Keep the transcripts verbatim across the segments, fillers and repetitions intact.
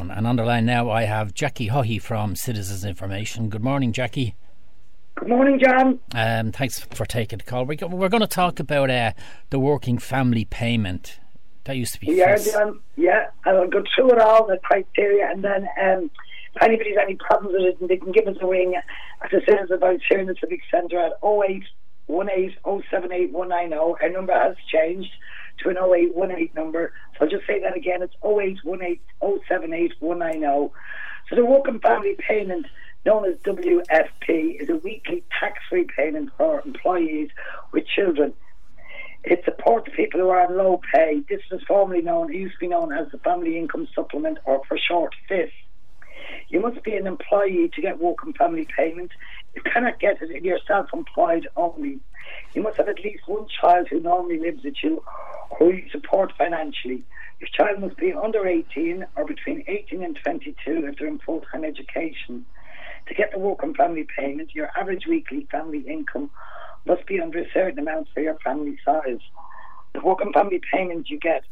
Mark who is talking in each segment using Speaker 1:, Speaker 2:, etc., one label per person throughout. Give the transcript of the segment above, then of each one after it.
Speaker 1: on. And on the line now I have Jackie Haughey from Citizens Information. Good morning, Jackie.
Speaker 2: Good morning, John.
Speaker 1: Um, thanks for taking the call. We're, we're going to talk about uh, the working family payment. That used to be
Speaker 2: Yeah,
Speaker 1: first.
Speaker 2: John. Yeah, I'll go through it all, the criteria, and then um, if anybody's any problems with it, they can give us a ring at the Citizens Advice here in the Civic Centre at oh eight one eight oh seven eight one nine oh. Our number has changed to an oh eight one eight number. So I'll just say that again. It's oh eight one eight oh seven eight one nine oh. So the working family payment, known as W F P, is a weekly tax-free payment for employees with children. It supports people who are on low pay. This was formerly known, it used to be known as the Family Income Supplement, or for short, F I S. You must be an employee to get working family payment. You cannot get it if you're self-employed only. You must have at least one child who normally lives with you or who you support financially. Your child must be under eighteen or between eighteen and twenty-two if they're in full-time education. To get the working family payment, your average weekly family income must be under a certain amount for your family size. The working family payment you get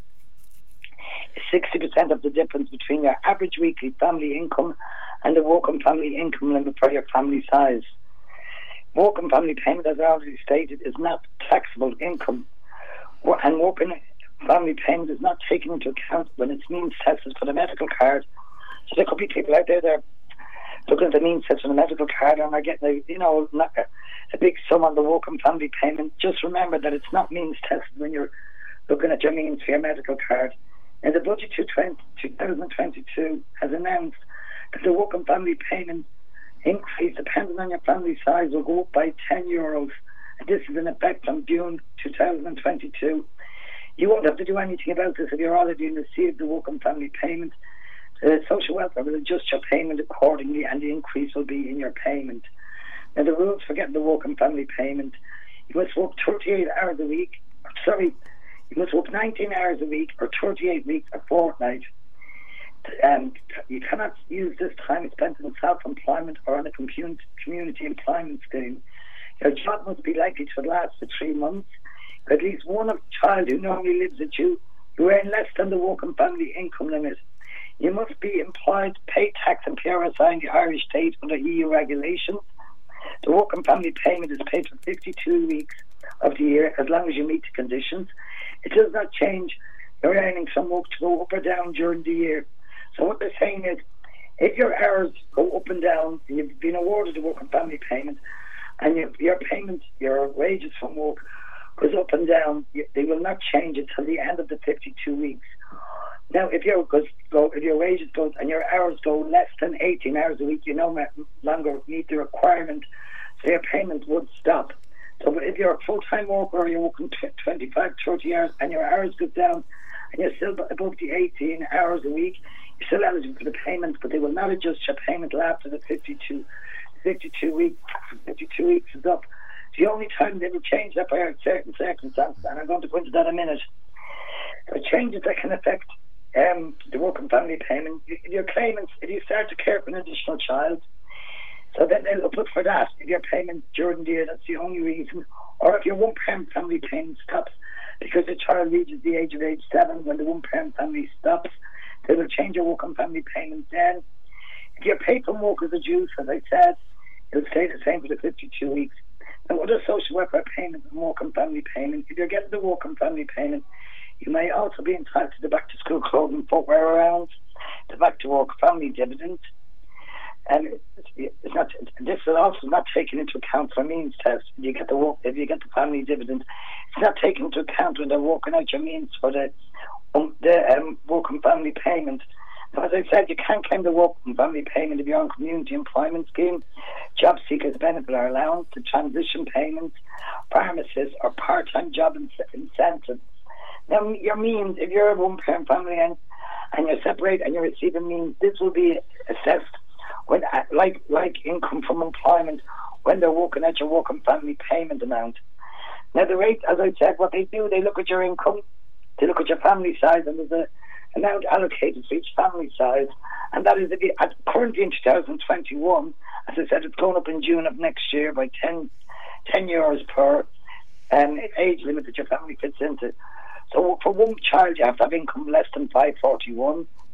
Speaker 2: is sixty percent of the difference between your average weekly family income and the working family income limit for your family size. Working family payment, as I already stated, is not taxable income, and working family payment is not taken into account when it's means tested for the medical card. So there could be people out there that are looking at the means tested on the medical card and are getting a, you know, not a, a big sum on the working family payment. Just remember that it's not means tested when you're looking at your means for your medical card. And the budget to twenty twenty-two has announced that the working family payment increase, depending on your family size, will go up by ten euros. And this is in effect from June two thousand twenty-two. You won't have to do anything about this if you're already received the working family payment. The social welfare will adjust your payment accordingly, and the increase will be in your payment. Now, the rules for getting the working family payment: you must work thirty-eight hours a week. Or, sorry, you must work nineteen hours a week or thirty-eight weeks a fortnight. Um, you cannot use this time spent in self-employment or on a community employment scheme. Your job must be likely to last for three months. At least one of child who normally lives with you, who earn less than the working family income limit. You must be employed, pay tax and P R S I in the Irish state under E U regulations. The working family payment is paid for fifty-two weeks of the year as long as you meet the conditions. It does not change your earnings from work to go up or down during the year. So what they're saying is, if your hours go up and down and you've been awarded the working family payment and your, your payment, your wages from work goes up and down, you, they will not change it till the end of the fifty-two weeks. Now, if your goes, go, if your wages go and your hours go less than eighteen hours a week, you no longer meet the requirement, so your payment would stop. So if you're a full-time worker or you're working twenty-five, thirty hours and your hours go down and you're still above the eighteen hours a week, you're still eligible for the payment, but they will not adjust your payment till after the fifty-two, fifty-two weeks. fifty-two weeks is up. The only time they will change that by certain circumstances, and I'm going to go into that in a minute. The changes that can affect um, the working family payment. If your claimants, if you start to care for an additional child, so then they'll look for that. If your payment during the year, that's the only reason. Or if your one-parent family payment stops because the child reaches the age of age seven, when the one-parent family stops, they will change your working family payment then. If your pay from work is reduced, as I said, it'll stay the same for the fifty-two weeks. Now, other social welfare payments and working family payment, if you're getting the working family payment, you may also be entitled to the back-to-school clothing, footwear allowance, the back-to-work family dividend. And it's, it's not. This is also not taken into account for means test. If you get the work, if you get the family dividend, it's not taken into account when they're working out your means for the um, the um, working family payment. Now, as I said, you can't claim the working family payment if you're on community employment scheme, job seekers benefit or allowance, the transition payments, pharmacists, or part-time job in- incentives. Now, your means, if you're a one-parent family and and you're separate and you're receiving means, this will be assessed when, like like income from employment, when they're working at your working family payment amount. Now, the rate, as I said, what they do, they look at your income, they look at your family size, and there's a amount allocated for each family size, and that is, if you, at, currently in two thousand twenty-one, as I said, it's going up in June of next year by ten, ten euros per um, age limit that your family fits into. So for one child, you have to have income less than five forty-one.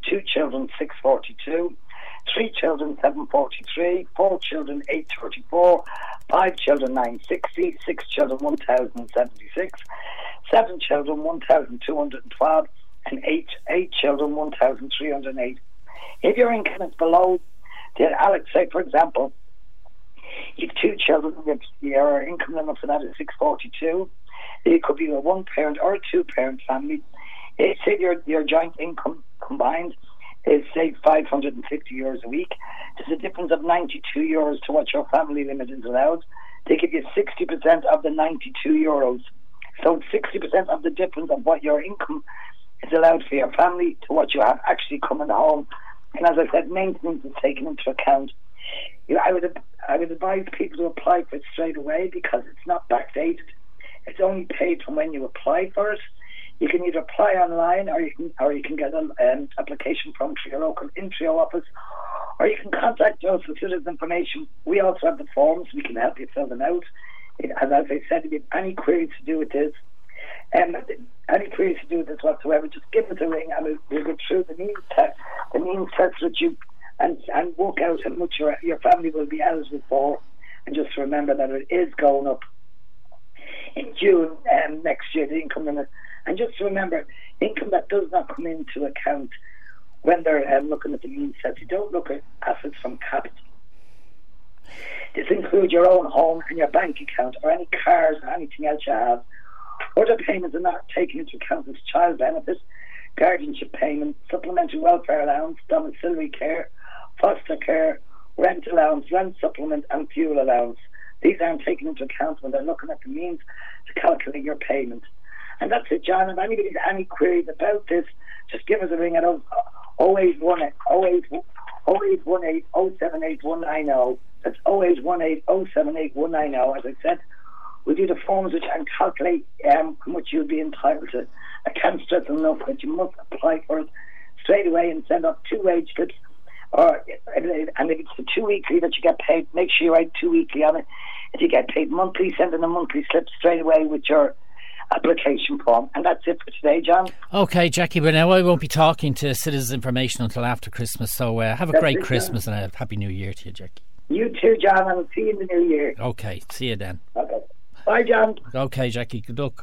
Speaker 2: two children six forty-two, three children seven forty-three, four children eight thirty-four, five children nine sixty, six children one thousand seventy-six, seven children one thousand two hundred twelve, and eight eight children one thousand three hundred eight. If your income is below, did Alex say, for example, you have two children, your income limit for that is six forty-two. It could be a one parent or a two parent family. If, say your your joint income combined is say five hundred fifty euros a week, there's a difference of ninety-two euros to what your family limit is allowed. They give you sixty percent of the ninety-two euros. So sixty percent of the difference of what your income is allowed for your family to what you have actually coming home. And as I said, maintenance is taken into account. You know, I would I would advise people to apply for it straight away because it's not backdated. It's only paid from when you apply for it. You can either apply online, or you can or you can get an um, application from your local Intrio office, or you can contact us with Citizens Information. We also have the forms. We can help you fill them out. It, and as I said, if you have any queries to do with this, um, any queries to do with this whatsoever, just give us a ring and we'll, we'll go through the means test, the means test with you, and and work out how much your your family will be eligible for. And just remember that it is going up in June um, next year, the income limit. And just remember, income that does not come into account when they're um, looking at the means test, you don't look at assets from capital. This includes your own home and your bank account, or any cars or anything else you have. Other payments are not taken into account as child benefits, guardianship payment, supplementary welfare allowance, domiciliary care, foster care, rent allowance, rent supplement, and fuel allowance. These aren't taken into account when they're looking at the means to calculate your payment. And that's it, John. If anybody's any queries about this, just give us a ring at oh eight one eight oh seven eight one nine oh. That's oh eight one eight oh seven eight one nine oh. As I said, we do the forms which and calculate um, how much you'll be entitled to. I can't stress enough that you must apply for it straight away and send up two wage slips. Or, and if it's the two weekly that you get paid, make sure you write two weekly on it. If you get paid monthly, send in a monthly slip straight away with your application form. And that's it for today, John.
Speaker 1: Okay, Jackie, but now I won't be talking to Citizens Information until after Christmas, so uh, have a that's great it, Christmas John. And a happy New Year to you, Jackie.
Speaker 2: You too, John, and I'll see you in the New Year.
Speaker 1: Okay, see you then.
Speaker 2: Okay. Bye, John.
Speaker 1: Okay, Jackie, good luck.